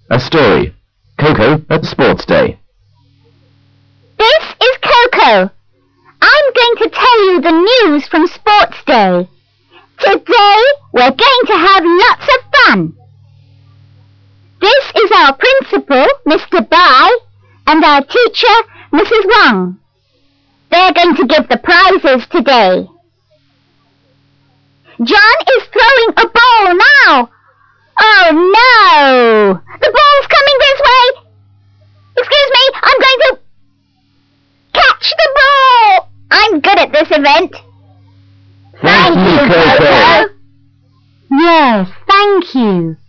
A story. Coco at Sports Day. This is Coco. I'm going to tell you the news from Sports Day. Today we're going to have lots of fun. This is our principal, Mr. Bai, and our teacher, Mrs. Wang. They're going to give the prizes today. John is throwing a ball now. Oh no! The ball's coming this way! Excuse me, I'm going to catch the ball! I'm good at this event. Thank you, Coco. Yes, thank you.